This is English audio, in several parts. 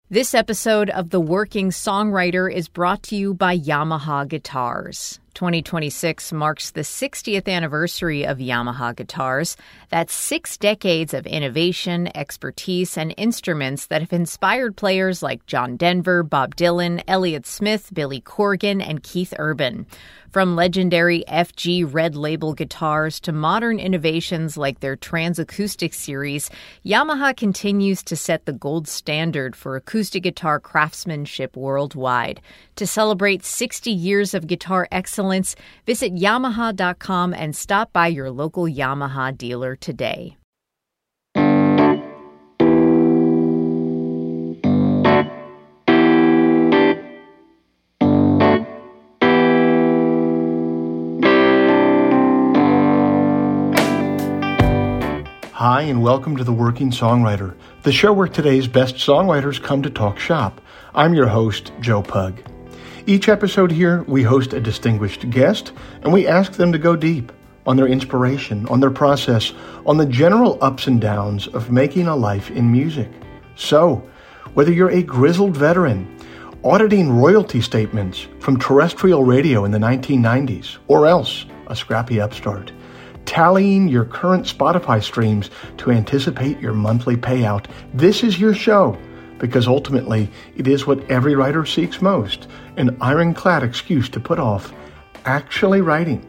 This episode of The Working Songwriter is brought to you by Yamaha Guitars. 2026 marks the 60th anniversary of Yamaha Guitars. That's 6 decades of innovation, expertise, and instruments that have inspired players like John Denver, Bob Dylan, Elliott Smith, Billy Corgan, and Keith Urban. From legendary FG Red Label guitars to modern innovations like their Transacoustic series, Yamaha continues to set the gold standard for acoustic guitar craftsmanship worldwide. To celebrate 60 years of guitar excellence, visit Yamaha.com and stop by your local Yamaha dealer today. Hi, and welcome to The Working Songwriter, the show where today's best songwriters come to talk shop. I'm your host, Joe Pug. Each episode here, we host a distinguished guest, and we ask them to go deep on their inspiration, on their process, on the general ups and downs of making a life in music. So, whether you're a grizzled veteran, auditing royalty statements from terrestrial radio in the 1990s, or else a scrappy upstart, tallying your current Spotify streams to anticipate your monthly payout, this is your show, because ultimately it is what every writer seeks most, an ironclad excuse to put off actually writing.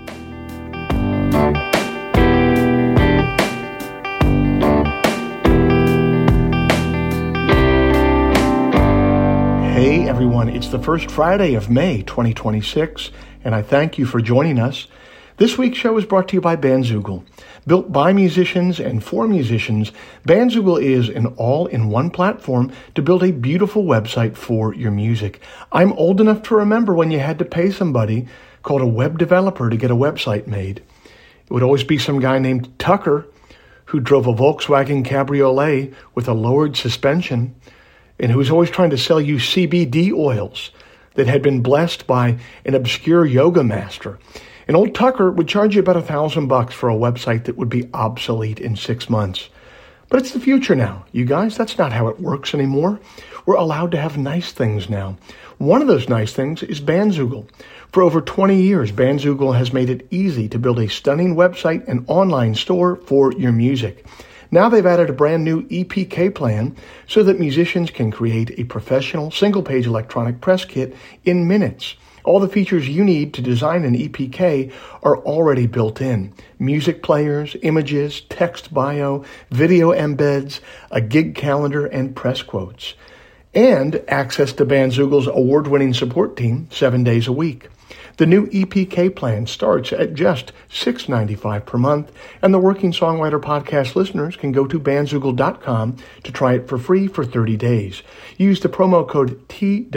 Hey everyone, it's the first Friday of May 2026, and I thank you for joining us. This week's show is brought to you by Bandzoogle. Built by musicians and for musicians, Bandzoogle is an all-in-one platform to build a beautiful website for your music. I'm old enough to remember when you had to pay somebody called a web developer to get a website made. It would always be some guy named Tucker who drove a Volkswagen Cabriolet with a lowered suspension and who was always trying to sell you CBD oils that had been blessed by an obscure yoga master. And old Tucker would charge you about $1,000 for a website that would be obsolete in 6 months. But it's the future now, you guys. That's not how it works anymore. We're allowed to have nice things now. One of those nice things is Bandzoogle. For over 20 years, Bandzoogle has made it easy to build a stunning website and online store for your music. Now they've added a brand new EPK plan so that musicians can create a professional single-page electronic press kit in minutes. All the features you need to design an EPK are already built in. Music players, images, text bio, video embeds, a gig calendar, and press quotes. And access to Bandzoogle's award-winning support team 7 days a week. The new EPK plan starts at just $6.95 per month, and the Working Songwriter podcast listeners can go to bandzoogle.com to try it for free for 30 days. Use the promo code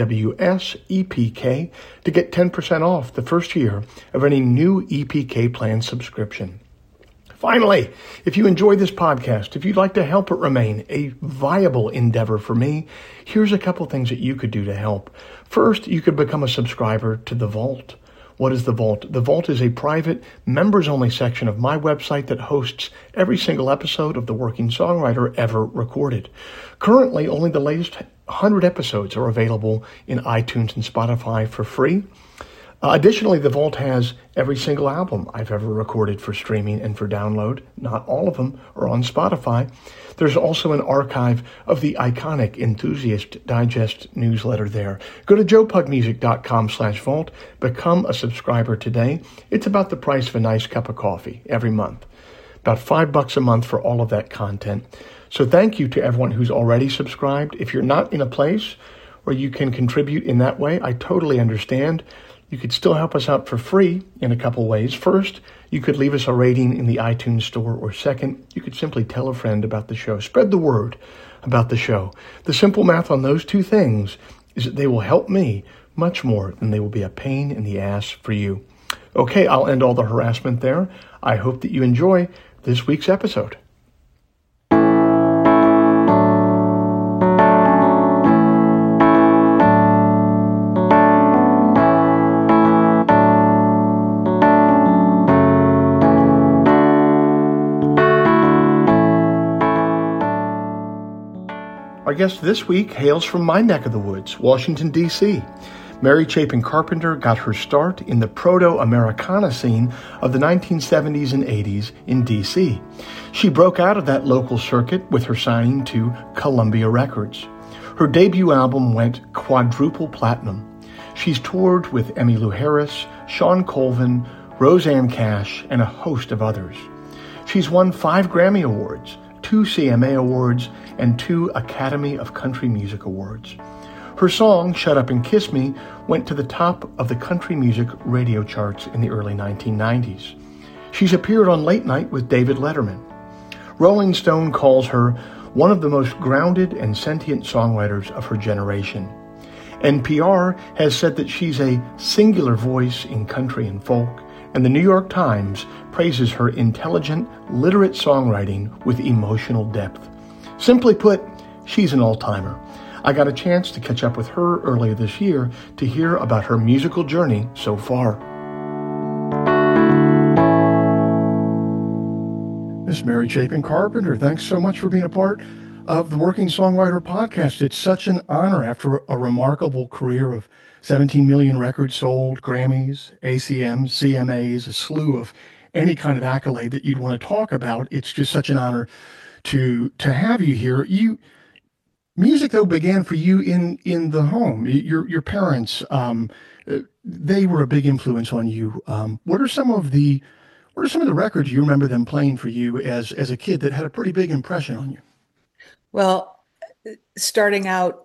TWSEPK to get 10% off the first year of any new EPK plan subscription. Finally, if you enjoy this podcast, if you'd like to help it remain a viable endeavor for me, here's a couple things that you could do to help. First, you could become a subscriber to The Vault. What is The Vault? The Vault is a private, members-only section of my website that hosts every single episode of The Working Songwriter ever recorded. Currently, only the latest 100 episodes are available in iTunes and Spotify for free. Additionally, The Vault has every single album I've ever recorded for streaming and for download. Not all of them are on Spotify. There's also an archive of the iconic Enthusiast Digest newsletter there. Go to joepugmusic.com/vault. Become a subscriber today. It's about the price of a nice cup of coffee every month. About $5 a month for all of that content. So thank you to everyone who's already subscribed. If you're not in a place where you can contribute in that way, I totally understand. You could still help us out for free in a couple ways. First, you could leave us a rating in the iTunes store, or second, you could simply tell a friend about the show. Spread the word about the show. The simple math on those two things is that they will help me much more than they will be a pain in the ass for you. Okay, I'll end all the harassment there. I hope that you enjoy this week's episode. Our guest this week hails from my neck of the woods, Washington, D.C. Mary Chapin Carpenter got her start in the proto-Americana scene of the 1970s and 80s in D.C. She broke out of that local circuit with her signing to Columbia Records. Her debut album went quadruple platinum. She's toured with Emmylou Harris, Shawn Colvin, Rosanne Cash, and a host of others. She's won 5 Grammy Awards, 2 CMA Awards, and 2 Academy of Country Music Awards. Her song, Shut Up and Kiss Me, went to the top of the country music radio charts in the early 1990s. She's appeared on Late Night with David Letterman. Rolling Stone calls her one of the most grounded and sentient songwriters of her generation. NPR has said that she's a singular voice in country and folk, and the New York Times praises her intelligent, literate songwriting with emotional depth. Simply put, she's an all-timer. I got a chance to catch up with her earlier this year to hear about her musical journey so far. Miss Mary Chapin Carpenter, thanks so much for being a part of the Working Songwriter Podcast. It's such an honor after a remarkable career of 17 million records sold, Grammys, ACMs, CMAs, a slew of any kind of accolade that you'd want to talk about. It's just such an honor to have you here. Music, though, began for you in the home. Your parents, they were a big influence on you. What are some of the records you remember them playing for you as a kid that had a pretty big impression on you? Well, starting out,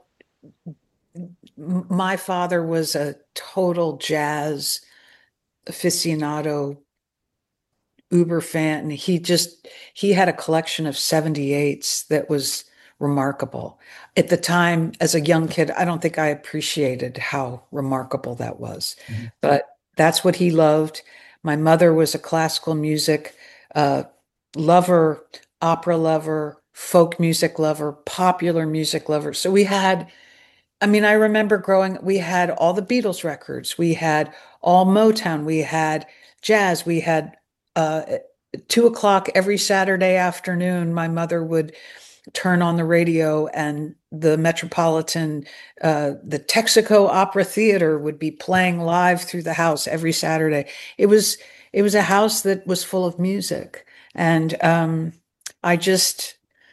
my father was a total jazz aficionado, uber fan. He had a collection of 78s that was remarkable. At the time, as a young kid, I don't think I appreciated how remarkable that was. Mm-hmm. But that's what he loved. My mother was a classical music lover, opera lover, folk music lover, popular music lover. So I remember we had all the Beatles records. We had all Motown. We had jazz. We had 2:00 every Saturday afternoon. My mother would turn on the radio and the Metropolitan, the Texaco Opera Theater would be playing live through the house every Saturday. It was a house that was full of music. And I guess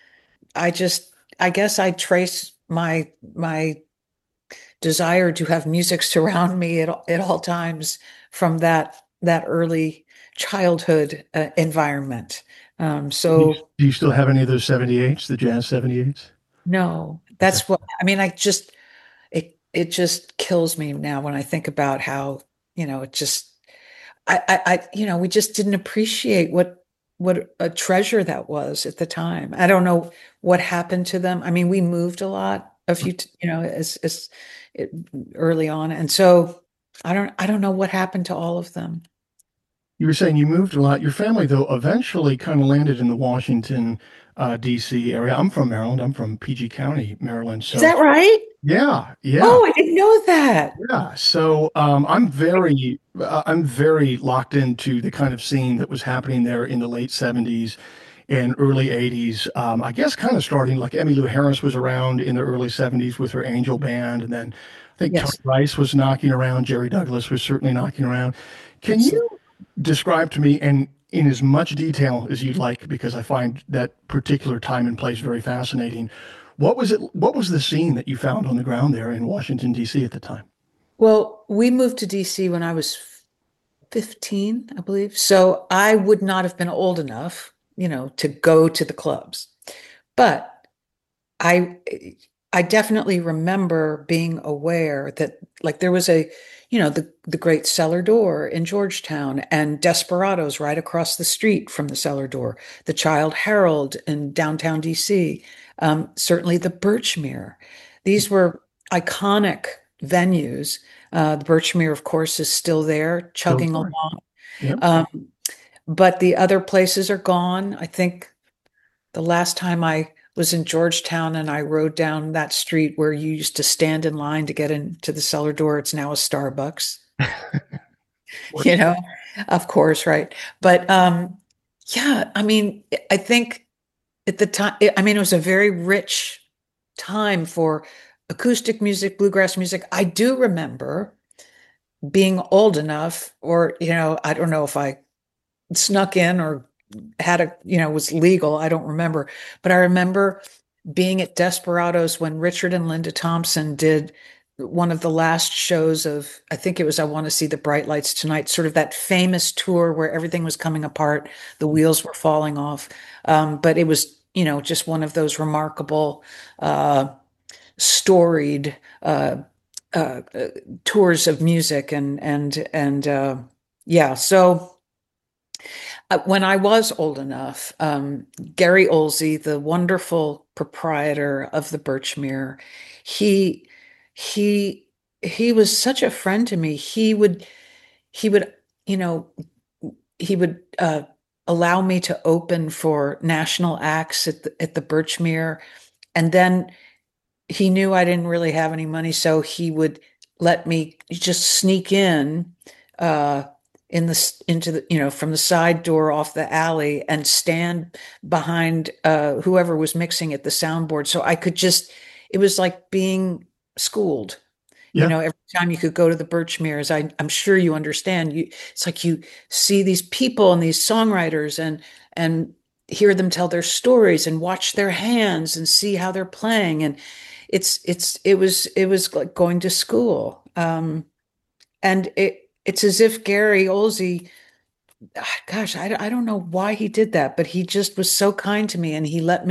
I trace my desire to have music surround me at all times from that early childhood environment. Do you still have any of those 78s, the jazz 78s? No, that's what it just kills me now when I think about how, it just, we just didn't appreciate what a treasure that was at the time. I don't know what happened to them. I mean, we moved a lot early on. And so I don't know what happened to all of them. You were saying you moved a lot. Your family, though, eventually kind of landed in the Washington, D.C. area. I'm from Maryland. I'm from PG County, Maryland. So, is that right? Yeah. Oh, I didn't know that. Yeah. So I'm very locked into the kind of scene that was happening there in the late 70s and early 80s. I guess kind of starting like Emmylou Harris was around in the early 70s with her Angel Band. And then I think Tony Rice was knocking around. Jerry Douglas was certainly knocking around. Can you describe to me, and in as much detail as you'd like, because I find that particular time and place very fascinating, what was the scene that you found on the ground there in Washington, D.C. at the time? Well, we moved to D.C. when I was 15, I believe. So I would not have been old enough, to go to the clubs. But I definitely remember being aware that, like, there was the Great Cellar Door in Georgetown and Desperados right across the street from the Cellar Door, the Child Herald in downtown DC, certainly the Birchmere. These were iconic venues. The Birchmere, of course, is still there, chugging along. Yep. But the other places are gone. I think the last time I was in Georgetown and I rode down that street where you used to stand in line to get into the Cellar Door, it's now a Starbucks. Of course, right. But I think at the time, it was a very rich time for acoustic music, bluegrass music. I do remember being old enough, or, I don't know if I snuck in or had was legal. I don't remember, but I remember being at Desperados when Richard and Linda Thompson did one of the last shows of, I think it was I Want to See the Bright Lights Tonight, sort of that famous tour where everything was coming apart, the wheels were falling off. But it was, just one of those remarkable, storied uh, tours of music, and yeah. So when I was old enough, Gary Olsey, the wonderful proprietor of the Birchmere, he he he was such a friend to me. He would you know he would allow me to open for national acts at the Birchmere, and then he knew I didn't really have any money, so he would let me just sneak uh, into the, from the side door off the alley and stand behind whoever was mixing at the soundboard. So I could just, it was like being schooled. Yeah. Every time you could go to the Birchmere, as I'm sure you understand, it's like you see these people and these songwriters and hear them tell their stories and watch their hands and see how they're playing. And it was like going to school. And it's as if Gary Olsey, gosh, I don't know why he did that, but he just was so kind to me, and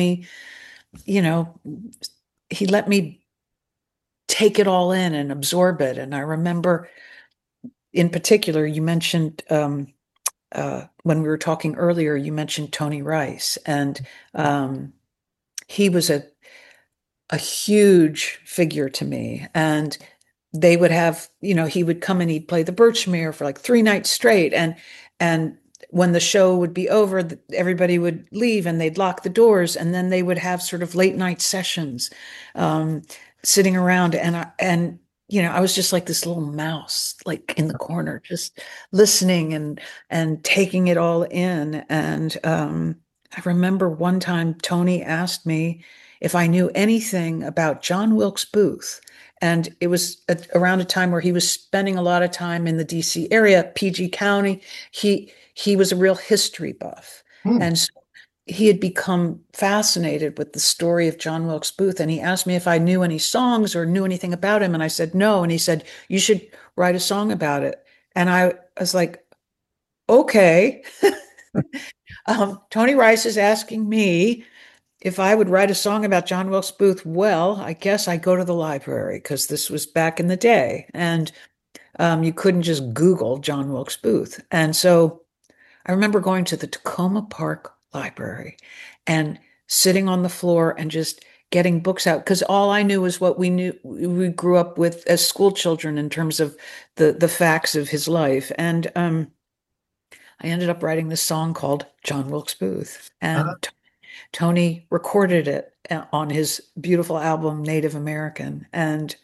you know, he let me take it all in and absorb it. And I remember, in particular, you mentioned when we were talking earlier, you mentioned Tony Rice, and he was a huge figure to me. And they would have, he would come and he'd play the Birchmere for like 3 nights straight. And when the show would be over, everybody would leave and they'd lock the doors. And then they would have sort of late night sessions, sitting around. And I was just like this little mouse, like in the corner, just listening and taking it all in. And I remember one time Tony asked me if I knew anything about John Wilkes Booth. And it was around a time where he was spending a lot of time in the DC area, PG County. He was a real history buff. Hmm. And so he had become fascinated with the story of John Wilkes Booth. And he asked me if I knew any songs or knew anything about him. And I said, no. And he said, you should write a song about it. And I was like, okay. Tony Rice is asking me if I would write a song about John Wilkes Booth. Well, I guess I go to the library, because this was back in the day, and you couldn't just Google John Wilkes Booth. And so I remember going to the Tacoma Park Library and sitting on the floor and just getting books out, because all I knew was what we grew up with as school children in terms of the facts of his life. And I ended up writing this song called John Wilkes Booth, and Tony recorded it on his beautiful album, Native American. And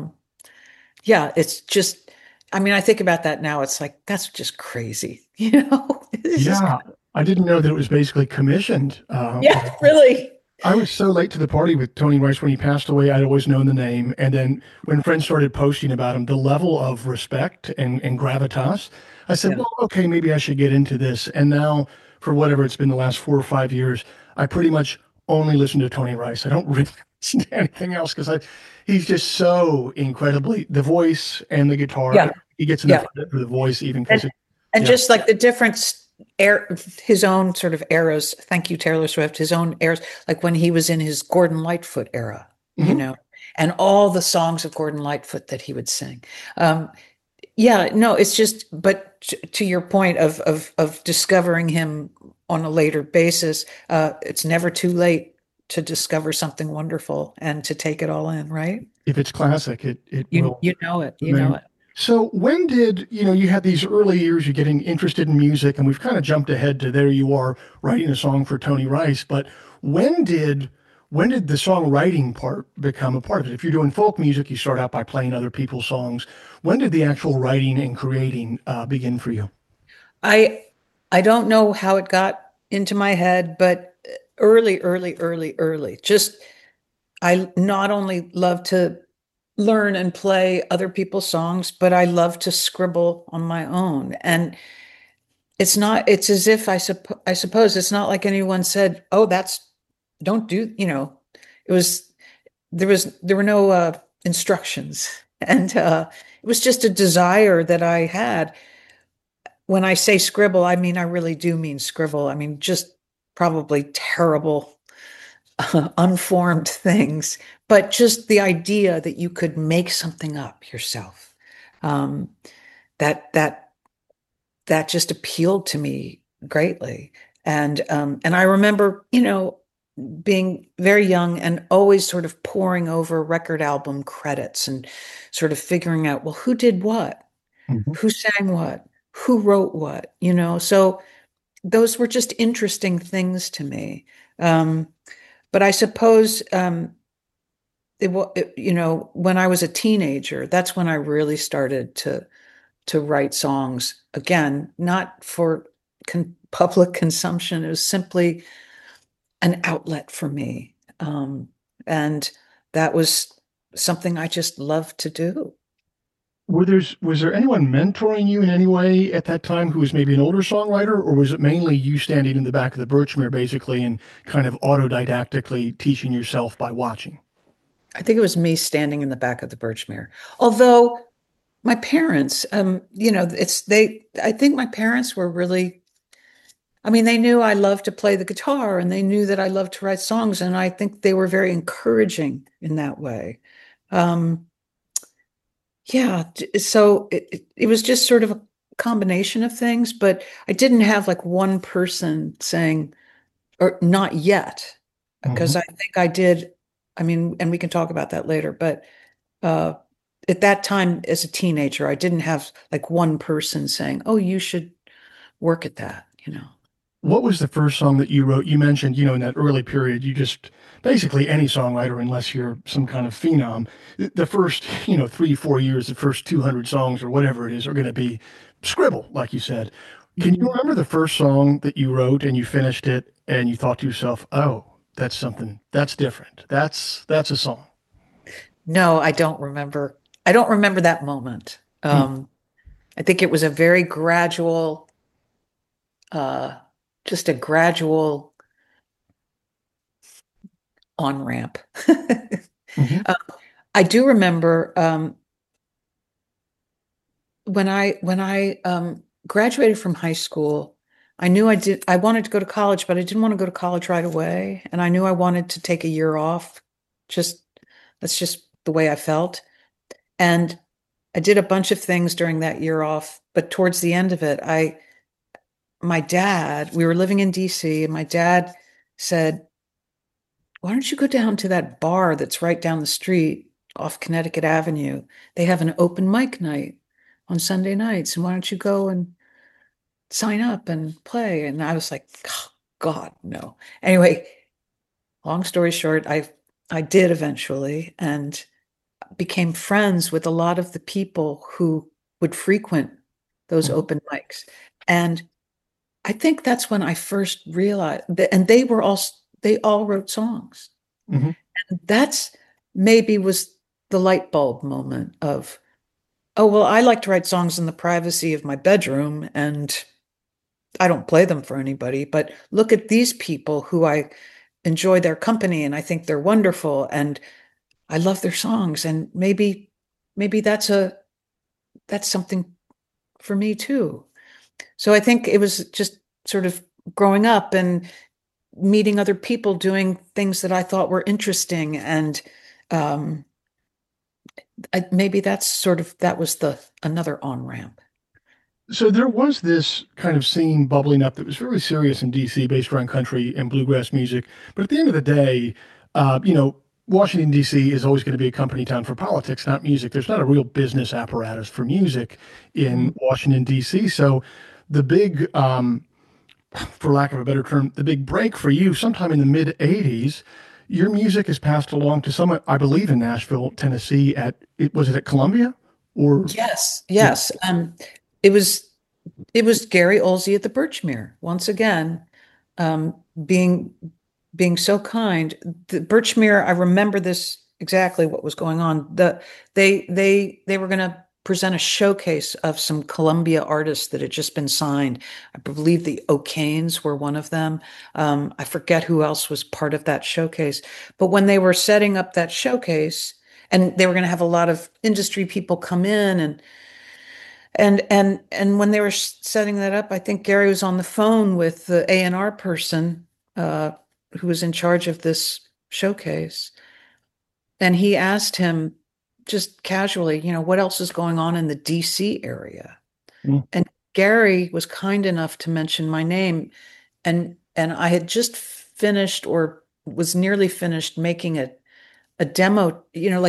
yeah, it's just, I mean, I think about that now. It's like, that's just crazy. Yeah. I didn't know that it was basically commissioned. Yeah, really. I was so late to the party with Tony Rice when he passed away. I'd always known the name. And then when friends started posting about him, the level of respect and gravitas, I said, Yeah. well, okay, maybe I should get into this. And now, for whatever it's been the last 4 or 5 years, I pretty much only listen to Tony Rice. I don't really listen to anything else, because he's just so incredibly, the voice and the guitar. Yeah. He gets enough credit for the voice, even because And just like the different his own sort of eras. Thank you, Taylor Swift. His own eras, like when he was in his Gordon Lightfoot era, Mhm. and all the songs of Gordon Lightfoot that he would sing. Yeah, no, it's just, but to your point of discovering him on a later basis, it's never too late to discover something wonderful and to take it all in, right? If it's classic, it You will. you know it, you know it. So when did, you had these early years, you're getting interested in music, and we've kind of jumped ahead to there you are writing a song for Tony Rice, but when did the songwriting part become a part of it? If you're doing folk music, you start out by playing other people's songs. When did the actual writing and creating begin for you? I I don't know how it got into my head, but early, early, early, early. Just I not only love to learn and play other people's songs, but I love to scribble on my own. And it's as if I suppose it's not like anyone said, oh, don't do, it was, there were no instructions. And it was just a desire that I had. When I say scribble, I mean, I really do mean scribble. I mean, just probably terrible, unformed things, but just the idea that you could make something up yourself. Um, that that that just appealed to me greatly. And I remember, being very young and always sort of poring over record album credits and sort of figuring out, well, who did what? Mhm. Who sang what? Who wrote what? So those were just interesting things to me. Um, but I suppose when I was a teenager, that's when I really started to write songs again, not for public consumption. It was simply an outlet for me. And that was something I just loved to do. Was there anyone mentoring you in any way at that time who was maybe an older songwriter, or was it mainly you standing in the back of the Birchmere basically and kind of autodidactically teaching yourself by watching? I think it was me standing in the back of the Birchmere. Although my parents, I think my parents were really, I mean, they knew I loved to play the guitar and they knew that I loved to write songs. And I think they were very encouraging in that way. Um, yeah. So it was just sort of a combination of things, but I didn't have like one person saying, or not yet, because Mhm. I think I did. I mean, and we can talk about that later, but uh, at that time as a teenager, I didn't have like one person saying, "Oh, you should work at that." What was the first song that you wrote? You mentioned, in that early period, you just basically any songwriter, unless you're some kind of phenom, the first, 3, 4 years, the first 200 songs or whatever it is, are going to be scribble, like you said. Can you Mhm. remember the first song that you wrote and you finished it and you thought to yourself, oh, that's something that's different. That's a song. No, I don't remember. I don't remember that moment. Hmm. I think it was a very gradual, uh, just a gradual on ramp. Hmm. I do remember when I graduated from high school. I wanted to go to college, but I didn't want to go to college right away, and I knew I wanted to take a year off. Just That's just the way I felt. And I did a bunch of things during that year off, but towards the end of it, we were living in DC, and my dad said, "Why don't you go down to that bar that's right down the street off Connecticut Avenue? They have an open mic night on Sunday nights, and why don't you go and sign up and play?" And I was like, "Oh, God, no." Anyway, long story short, I did eventually and became friends with a lot of the people who would frequent those Hmm. open mics. And I think that's when I first realized that, and they all wrote songs. Hmm. And that's maybe was the light bulb moment of, oh, well, I like to write songs in the privacy of my bedroom and I don't play them for anybody, but look at these people who I enjoy their company and I think they're wonderful and I love their songs. And maybe that's something for me too. So I think it was just sort of growing up and meeting other people doing things that I thought were interesting. And um, maybe that was the another on ramp. So there was this kind of scene bubbling up that was very serious in DC, based around country and bluegrass music. But at the end of the day, Washington DC is always going to be a company town for politics, not music. There's not a real business apparatus for music in Mhm. Washington DC. So the big, for lack of a better term, the big break for you, sometime in the mid '80s, your music is passed along to someone, I believe, in Nashville, Tennessee. Was it at Columbia or Yes, yeah? yes. It was it was Gary Olsey at the Birchmere once again, um, being being so kind. The Birchmere, I remember this exactly what was going on. They were going to present a showcase of some Columbia artists that had just been signed. I believe the O'Kanes were one of them. I forget who else was part of that showcase. But when they were setting up that showcase, and they were going to have a lot of industry people come in, and when they were setting that up, I think Gary was on the phone with the A&R person who was in charge of this showcase. And he asked him just casually, what else is going on in the DC area? Mm. And Gary was kind enough to mention my name. And I had just finished or was nearly finished making a demo,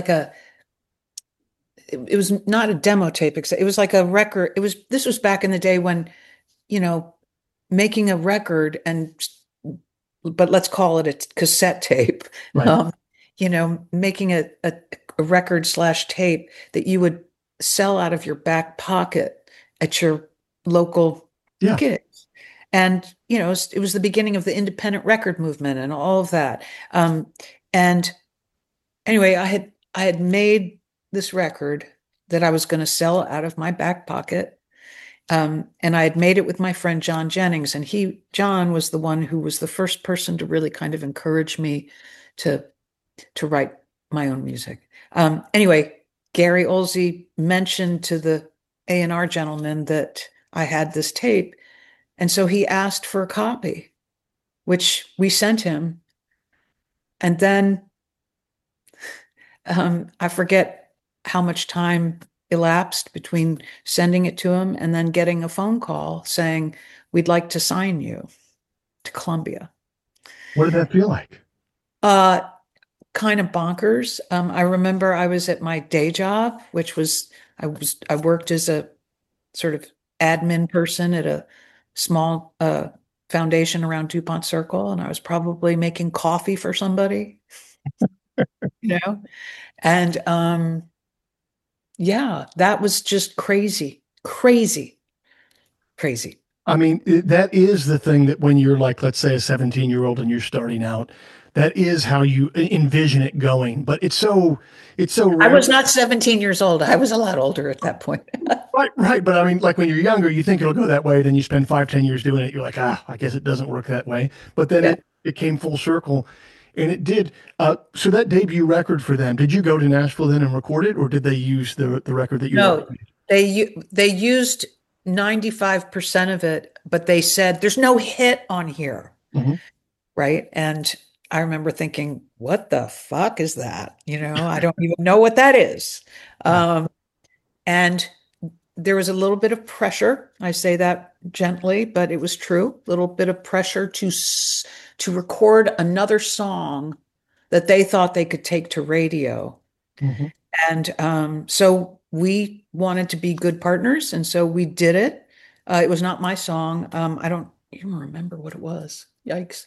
it was not a demo tape. It was like a record. This was back in the day when, making a record but let's call it a cassette tape. Right. Making a record/tape that you would sell out of your back pocket at your local gigs. And, it was the beginning of the independent record movement and all of that. And anyway, I had made this record that I was going to sell out of my back pocket. And I had made it with my friend John Jennings, and John was the one who was the first person to really kind of encourage me to write my own music. Anyway, Gary Olsey mentioned to the A&R gentleman that I had this tape, and so he asked for a copy, which we sent him. And then I forget how much time elapsed between sending it to him and then getting a phone call saying, "We'd like to sign you to Columbia." What did that feel like? Kind of bonkers. I remember I was at my day job, which was I worked as a sort of admin person at a small foundation around DuPont Circle, and I was probably making coffee for somebody, and yeah, that was just crazy, crazy, crazy. I mean, that is the thing that when you're like, let's say a 17-year-old and you're starting out, that is how you envision it going. But it's so I rare. was not 17 years old. I was a lot older at that point. Right. But I mean, like when you're younger, you think it'll go that way. Then you spend 5, 10 years doing it. You're like, I guess it doesn't work that way. But then Yeah. it came full circle, and it did. So that debut record for them, did you go to Nashville then and record it, or did they use the record that you? No, they used 95% of it, but they said there's no hit on here. Mm-hmm. Right. And I remember thinking, what the fuck is that? I don't even know what that is. And there was a little bit of pressure. I say that gently, but it was true. A little bit of pressure to record another song that they thought they could take to radio. Mm-hmm. And so we wanted to be good partners. And so we did it. It was not my song. I don't even remember what it was. Yikes.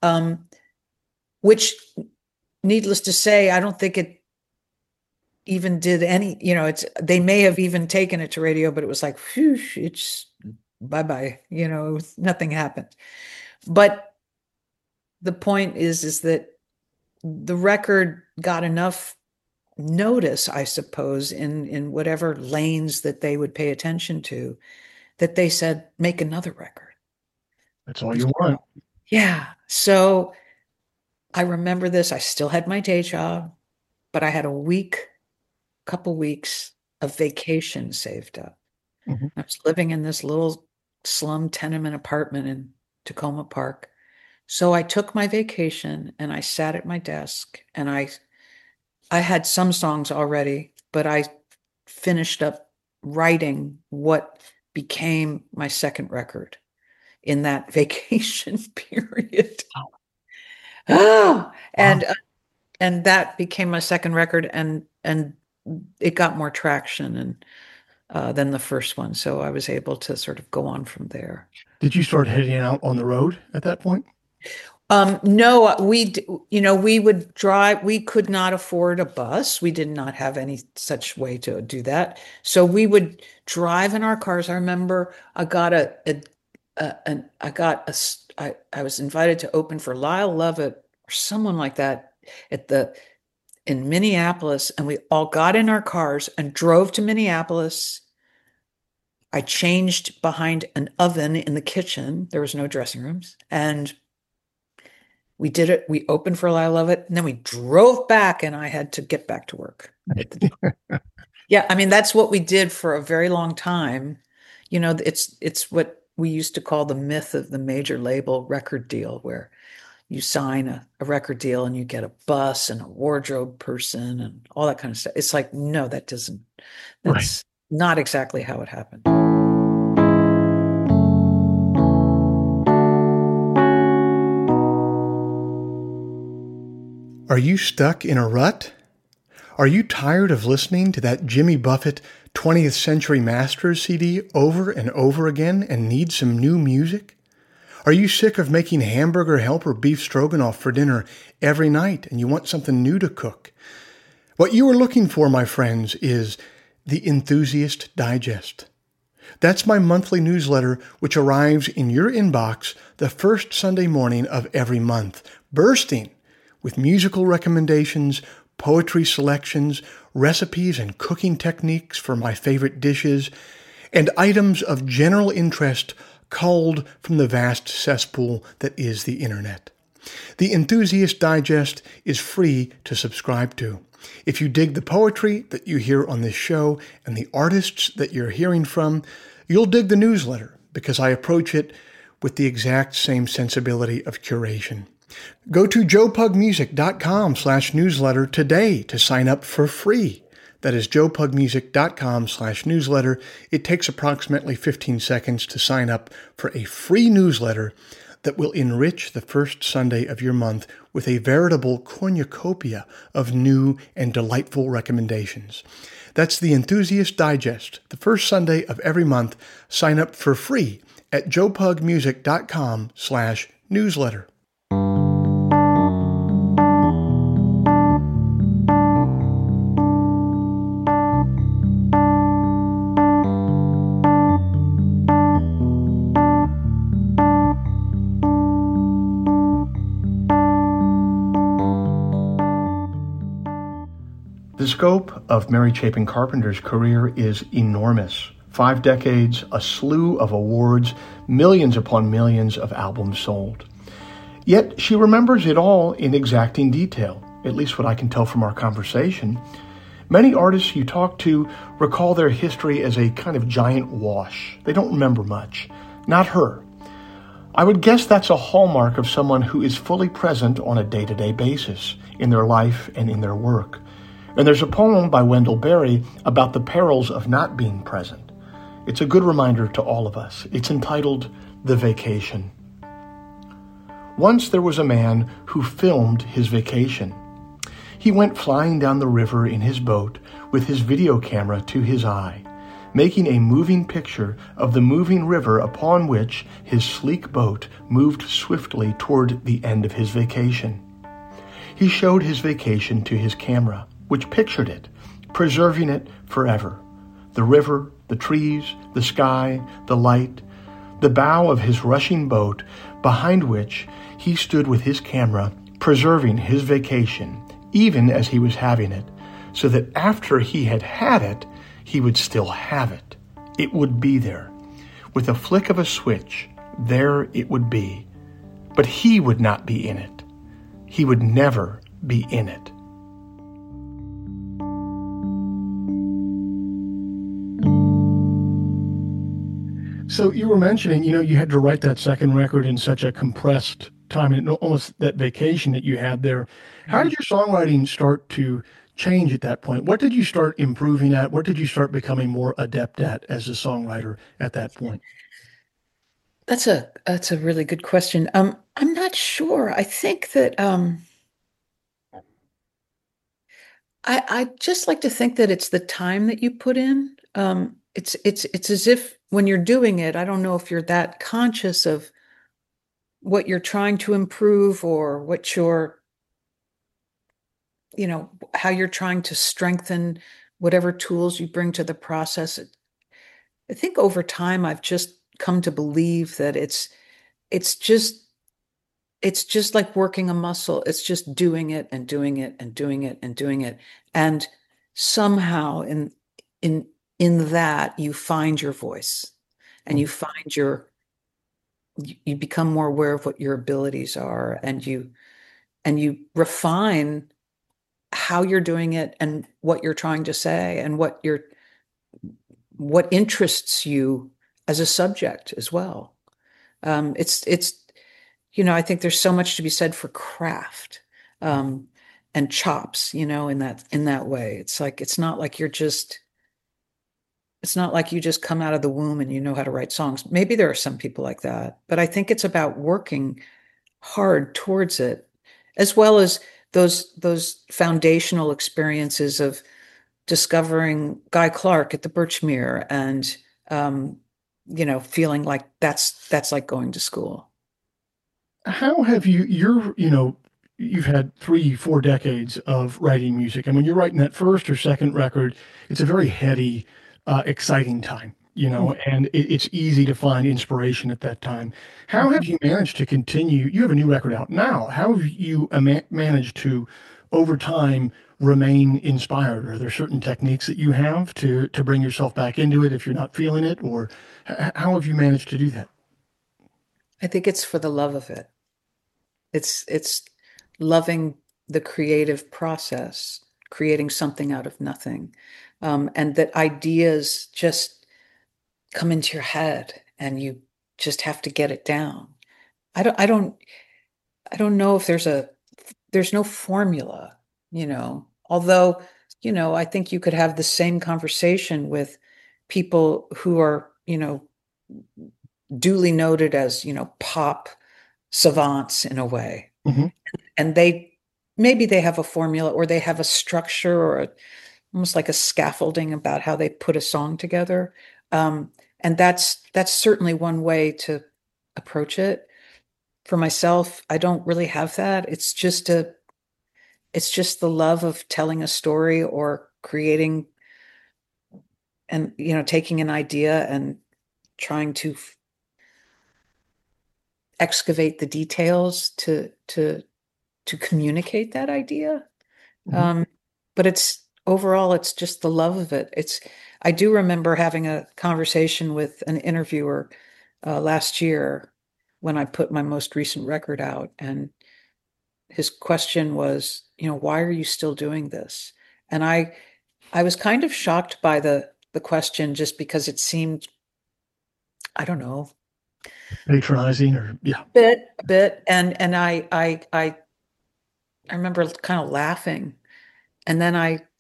Which, needless to say, I don't think it even did any, they may have even taken it to radio, but it was like, whew, it's bye-bye, nothing happened. But the point is that the record got enough notice, I suppose, in whatever lanes that they would pay attention to, that they said, make another record. That's all you want. Yeah. So I remember this. I still had my day job, but I had couple weeks of vacation saved up. Mm-hmm. I was living in this little slum tenement apartment in Tacoma Park. So I took my vacation and I sat at my desk, and I had some songs already, but I finished up writing what became my second record in that vacation period. Oh, and that became my second record, and it got more traction than the first one. So I was able to sort of go on from there. Did you start heading out on the road at that point? No, we would drive. We could not afford a bus. We did not have any such way to do that. So we would drive in our cars. I remember I was invited to open for Lyle Lovett or someone like that at the in Minneapolis, and we all got in our cars and drove to Minneapolis. I changed behind an oven in the kitchen. There was no dressing rooms. And we did it. We opened for I Love It. And then we drove back and I had to get back to work. Yeah, I mean, that's what we did for a very long time. You know, it's what we used to call the myth of the major label record deal, where you sign a record deal and you get a bus and a wardrobe person and all that kind of stuff. It's like, no, that's Right. not exactly how it happened. Are you stuck in a rut? Are you tired of listening to that Jimmy Buffett 20th Century Masters CD over and over again and need some new music? Are you sick of making hamburger helper beef stroganoff for dinner every night and you want something new to cook? What you are looking for, my friends, is the Enthusiast Digest. That's my monthly newsletter, which arrives in your inbox the first Sunday morning of every month, bursting with musical recommendations, poetry selections, recipes and cooking techniques for my favorite dishes, and items of general interest culled from the vast cesspool that is the internet. The Enthusiast Digest is free to subscribe to. If you dig the poetry that you hear on this show and the artists that you're hearing from, you'll dig the newsletter because I approach it with the exact same sensibility of curation. Go to joepugmusic.com/newsletter today to sign up for free. That is joepugmusic.com/newsletter. It takes approximately 15 seconds to sign up for a free newsletter that will enrich the first Sunday of your month with a veritable cornucopia of new and delightful recommendations. That's the Enthusiast Digest, the first Sunday of every month. Sign up for free at joepugmusic.com/newsletter. The scope of Mary Chapin Carpenter's career is enormous. 5 decades, a slew of awards, millions upon millions of albums sold. Yet she remembers it all in exacting detail, at least what I can tell from our conversation. Many artists you talk to recall their history as a kind of giant wash. They don't remember much. Not her. I would guess that's a hallmark of someone who is fully present on a day-to-day basis in their life and in their work. And there's a poem by Wendell Berry about the perils of not being present. It's a good reminder to all of us. It's entitled The Vacation. Once there was a man who filmed his vacation. He went flying down the river in his boat with his video camera to his eye, making a moving picture of the moving river upon which his sleek boat moved swiftly toward the end of his vacation. He showed his vacation to his camera, which pictured it, preserving it forever. The river, the trees, the sky, the light, the bow of his rushing boat, behind which he stood with his camera, preserving his vacation, even as he was having it, so that after he had had it, he would still have it. It would be there. With a flick of a switch, there it would be. But he would not be in it. He would never be in it. So you were mentioning, you had to write that second record in such a compressed time, and almost that vacation that you had there. How did your songwriting start to change at that point? What did you start improving at? What did you start becoming more adept at as a songwriter at that point? That's a really good question. I'm not sure. I think that I just like to think that it's the time that you put in. It's as if when you're doing it, I don't know if you're that conscious of what you're trying to improve or what you're, how you're trying to strengthen whatever tools you bring to the process. I think over time, I've just come to believe that it's it's just like working a muscle. It's just doing it and doing it and doing it and doing it. And somehow in in that you find your voice and you find you become more aware of what your abilities are, and you refine how you're doing it and what you're trying to say and what interests you as a subject as well. It's I think there's so much to be said for craft, and chops, in that way. It's like it's not like you just come out of the womb and you know how to write songs. Maybe there are some people like that, but I think it's about working hard towards it, as well as those foundational experiences of discovering Guy Clark at the Birchmere and feeling like that's like going to school. How have you've had 3, 4 decades of writing music, and when you're writing that first or second record, it's a very heady, exciting time, and it's easy to find inspiration at that time. How have you managed to continue? You have a new record out now. How have you managed to, over time, remain inspired? Are there certain techniques that you have to bring yourself back into it if you're not feeling it, or how have you managed to do that? I think it's for the love of it. It's loving the creative process, creating something out of nothing, and that ideas just come into your head, and you just have to get it down. I don't know if there's no formula, Although, I think you could have the same conversation with people who are, duly noted as, pop savants in a way. Mhm. And maybe they have a formula, or they have a structure, or almost like a scaffolding about how they put a song together. And that's certainly one way to approach it. For myself, I don't really have that. It's just the love of telling a story or creating, and taking an idea and trying to excavate the details to communicate that idea. Mhm. Um, but overall, it's just the love of it. I do remember having a conversation with an interviewer last year when I put my most recent record out, and his question was, why are you still doing this? And I was kind of shocked by the question, just because it seemed, I don't know, Patronizing, or yeah. a bit, and I remember kind of laughing, and then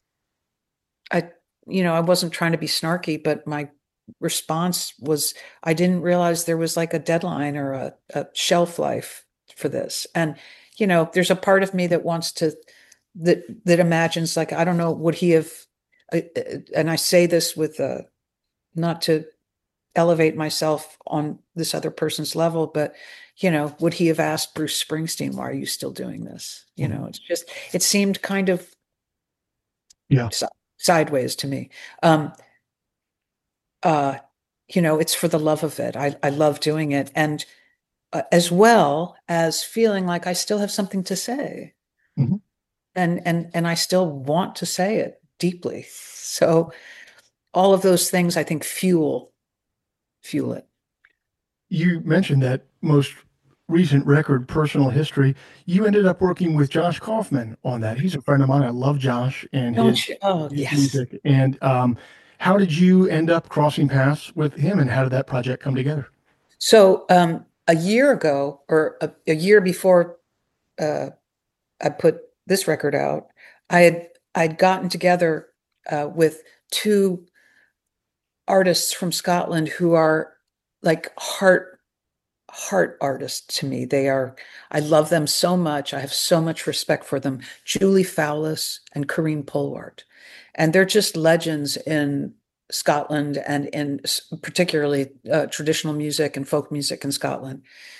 I I wasn't trying to be snarky, but my response was, I didn't realize there was like a deadline or a shelf life for this. And there's a part of me that wants to that imagines, like, I don't know, would he have and I say this with not to elevate myself on this other person's level, but would he have asked Bruce Springsteen, why are you still doing this? Mhm. It seemed kind of Yeah. si- sideways to me. Um, uh, it's for the love of it. I love doing it. And as well as feeling like I still have something to say, Mhm. and I still want to say it deeply. So all of those things, I think, fuel it. You mentioned that most recent record, Personal History. You ended up working with Josh Kaufman on that. He's a friend of mine. I love Josh and Don't you? Oh, his yes. music. And how did you end up crossing paths with him, and how did that project come together? So a year ago, or a year before uh, I put this record out, I'd gotten together with two artists from Scotland who are like heart artists to me. I love them so much. I have so much respect for them. Julie Fowlis and Corinne Polwart. And they're just legends in Scotland, and in particularly traditional music and folk music in Scotland,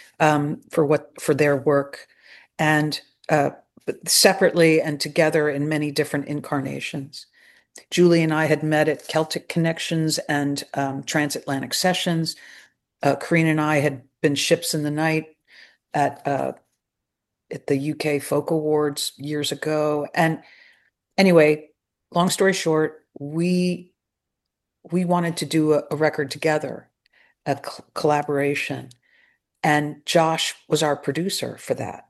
for their work. And separately and together in many different incarnations. Julie and I had met at Celtic Connections and Transatlantic Sessions. Corinne and I had been ships in the night at at the UK Folk Awards years ago. And anyway, long story short, we wanted to do a record together, a collaboration, and Josh was our producer for that.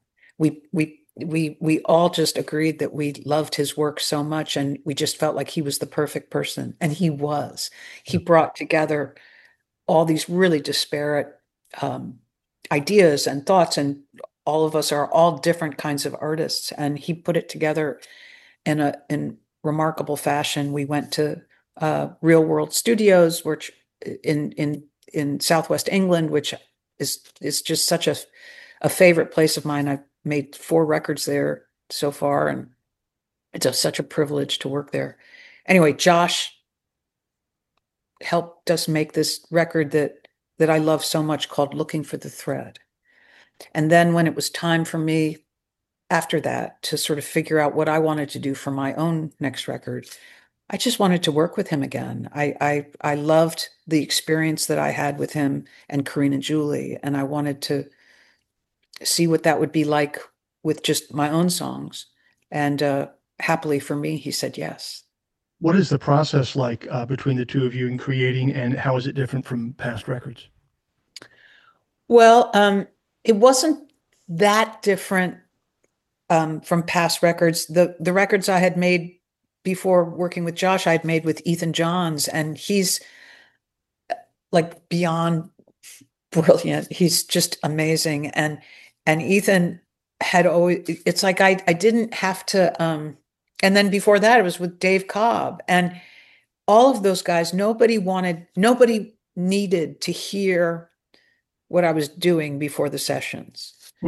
We all just agreed that we loved his work so much, and we just felt like he was the perfect person, and he was. He brought together all these really disparate ideas and thoughts, and all of us are all different kinds of artists, and he put it together in remarkable fashion. We went to Real World Studios, which in Southwest England, which is just such a favorite place of mine. I've made 4 records there so far, and it's such a privilege to work there. Anyway, Josh helped us make this record that I love so much, called Looking for the Thread. And then when it was time for me after that to sort of figure out what I wanted to do for my own next record, I just wanted to work with him again. I loved the experience that I had with him and Karina Julie, and I wanted to see what that would be like with just my own songs. And happily for me, he said yes. What is the process like between the two of you in creating, and how is it different from past records? Well, it wasn't that different from past records. The records I had made before working with Josh, I had made with Ethan Johns, and he's like beyond brilliant. He's just amazing. And Ethan had always, it's like I didn't have to, and then before that, it was with Dave Cobb, and all of those guys. Nobody needed to hear what I was doing before the sessions,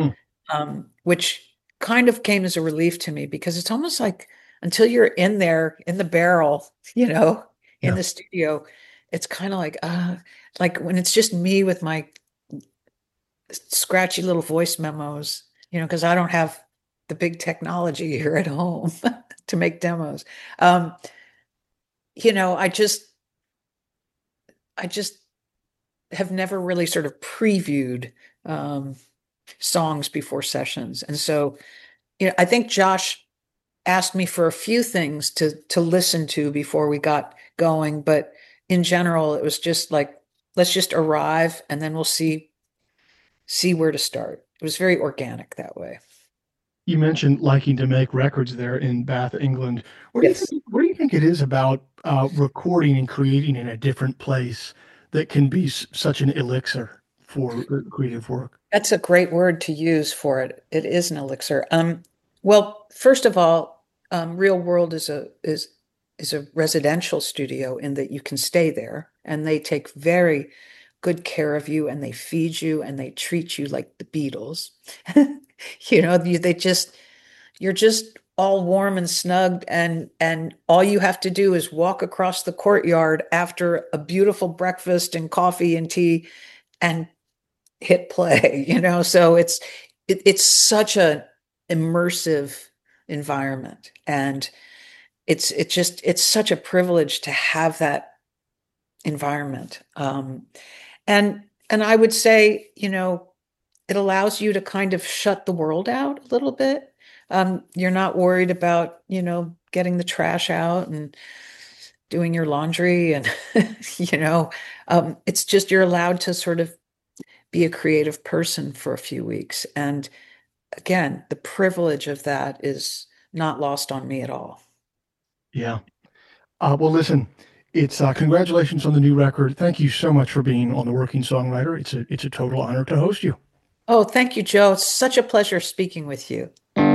which kind of came as a relief to me, because it's almost like until you're in there in the barrel, in the studio, it's kind of like when it's just me with my scratchy little voice memos, because I don't have the big technology here at home to make demos. I just have never really sort of previewed songs before sessions. And so, I think Josh asked me for a few things to listen to before we got going. But in general, it was just like, let's just arrive and then we'll see where to start. It was very organic that way. You mentioned liking to make records there in Bath, England. What do you think it is about recording and creating in a different place that can be such an elixir for creative work? That's a great word to use for it. It is an elixir. Well, first of all, Real World is a residential studio in that you can stay there, and they take very good care of you, and they feed you, and they treat you like the Beatles. You're just all warm and snugged, and all you have to do is walk across the courtyard after a beautiful breakfast and coffee and tea and hit play, so it's such a immersive environment, and it's such a privilege to have that environment. And I would say, it allows you to kind of shut the world out a little bit. You're not worried about, getting the trash out and doing your laundry, and it's just, you're allowed to sort of be a creative person for a few weeks. And again, the privilege of that is not lost on me at all. Yeah. Well, listen, it's congratulations on the new record. Thank you so much for being on The Working Songwriter. It's a total honor to host you. Oh, thank you, Joe. It's such a pleasure speaking with you.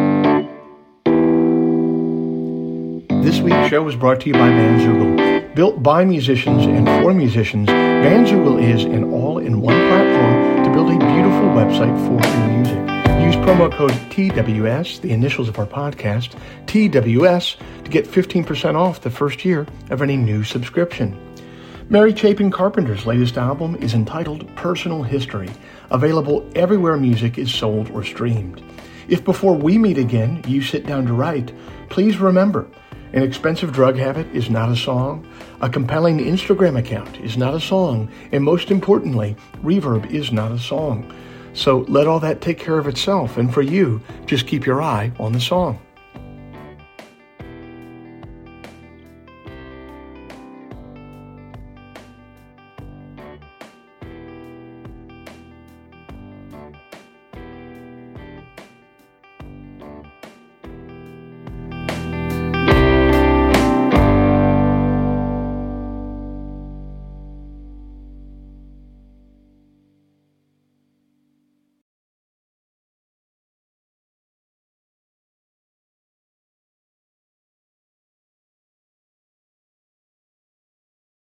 This week's show was brought to you by Bandzoogle. Built by musicians and for musicians, Bandzoogle is an all-in-one platform to build a beautiful website for your music. Use promo code TWS, the initials of our podcast, TWS, to get 15% off the first year of any new subscription. Mary Chapin Carpenter's latest album is entitled Personal History, available everywhere music is sold or streamed. If before we meet again, you sit down to write, please remember, an expensive drug habit is not a song, a compelling Instagram account is not a song, and most importantly, reverb is not a song. So let all that take care of itself. And for you, just keep your eye on the song.